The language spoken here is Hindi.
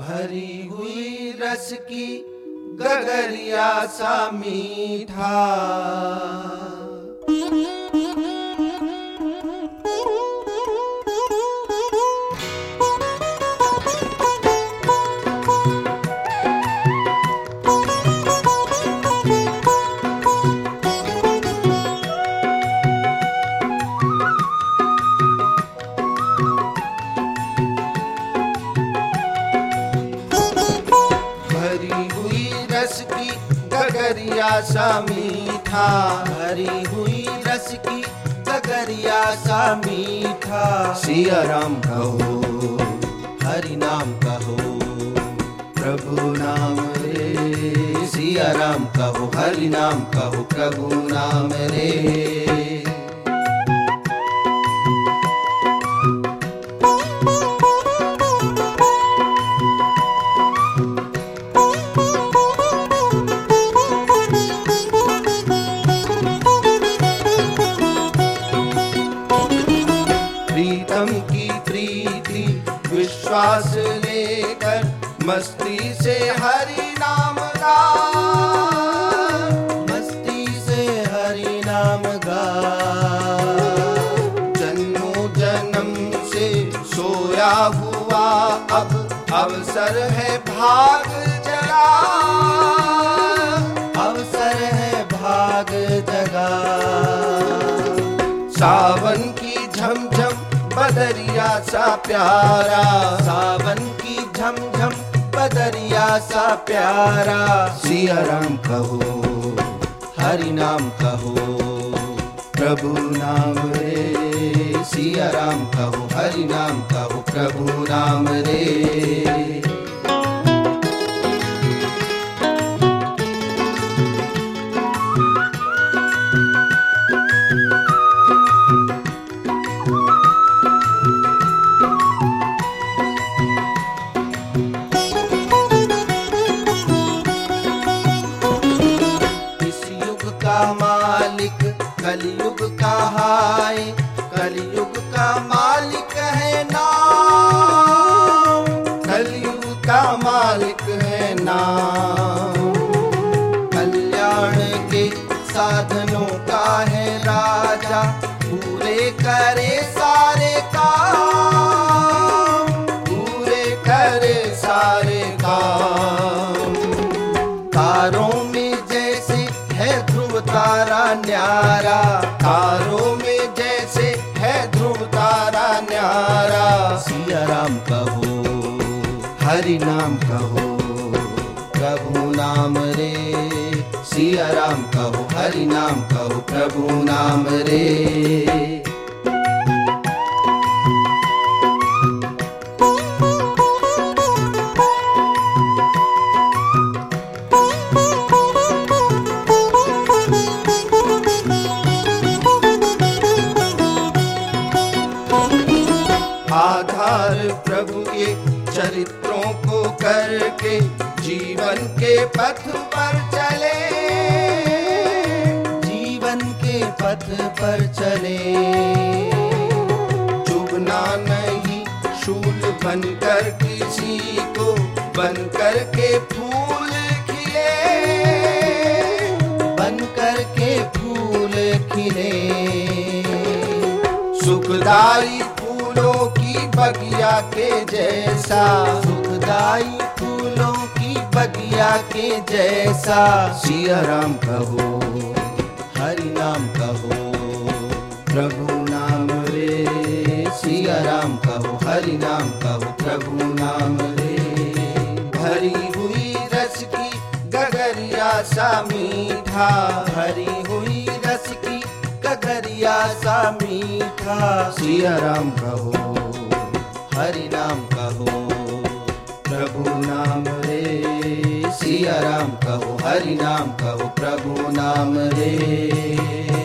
भरी हुई रस की गगरिया सा मीठा। गगरिया सा मीठा, भरी हुई रस की गगरिया सा मीठा। सिया राम कहो, हरि नाम कहो, प्रभु नाम रे। सिया राम कहो, हरि नाम कहो, प्रभु नाम रे। प्रीतम की प्रीति विश्वास लेकर मस्ती से हरि नाम गा, मस्ती से हरि नाम गा। जन्मों जन्म से सोया हुआ अब अवसर है भाग जगा, अवसर है भाग जगा। सावन की झमझम बदरिया सा प्यारा, सावन की झमझम बदरिया सा प्यारा। सिया राम कहो, हरि नाम कहो, प्रभु नाम रे। सिया राम कहो, हरि नाम कहो, प्रभु नाम रे। कलयुग का हाय, कलयुग का मालिक है नाम, कलयुग का मालिक है नाम। कल्याण के साधनों का है राजा, पूरे करे सारे काम, पूरे करे सारे काम। तारों में जैसे है ध्रुव तारा न्यारा, तारों में जैसे है ध्रुव तारा न्यारा। सिया राम कहो, हरि नाम कहो, प्रभु नाम रे। सिया राम कहो, हरि नाम कहो, प्रभु नाम रे। आधार प्रभु के चरित्रों को करके जीवन के पथ पर चले, जीवन के पथ पर चले। चुभना नहीं शूल बनकर किसी को, बनकर के फूल खिले, बनकर के फूल खिले। सुखदाई फूलों की बगिया के जैसा, सुखदाई फूलों की बगिया के जैसा। सिया राम कहो, हरि नाम कहो, प्रभु नाम रे। सिया राम कहो, हरि नाम कहो, प्रभु नाम रे। भरी हुई रस की गगरिया सा मीठा, भरी हुई रस की गगरिया सा मीठा। सिया राम कहो, हरि नाम कहो, प्रभु नाम रे। सिया राम कहो, हरि नाम कहो, प्रभु नाम रे।